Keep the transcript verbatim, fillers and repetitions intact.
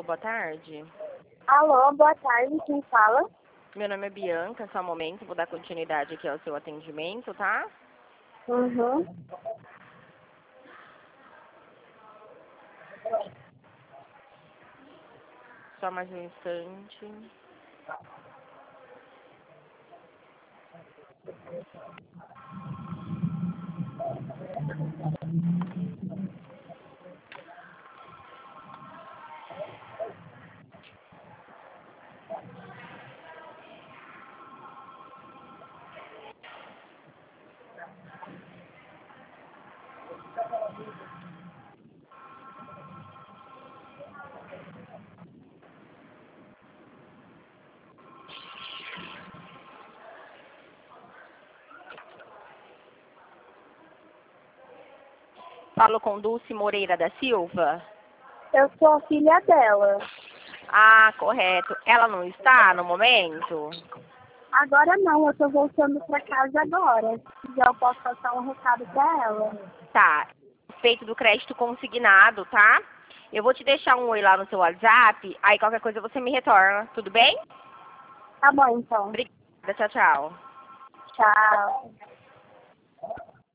boa tarde. Alô, boa tarde, quem fala? Meu nome é Bianca, só um momento, vou dar continuidade aqui ao seu atendimento, tá? Uhum. Só mais um instante. Falo com Dulce Moreira da Silva? Eu sou a filha dela. Ah, correto. Ela não está no momento? Agora não, eu tô voltando pra casa agora. Se quiser, eu posso passar um recado pra ela. Tá. Feito do crédito consignado, tá? Eu vou te deixar um oi lá no seu WhatsApp, aí qualquer coisa você me retorna, tudo bem? Tá bom, então. Obrigada, tchau, tchau. Tchau.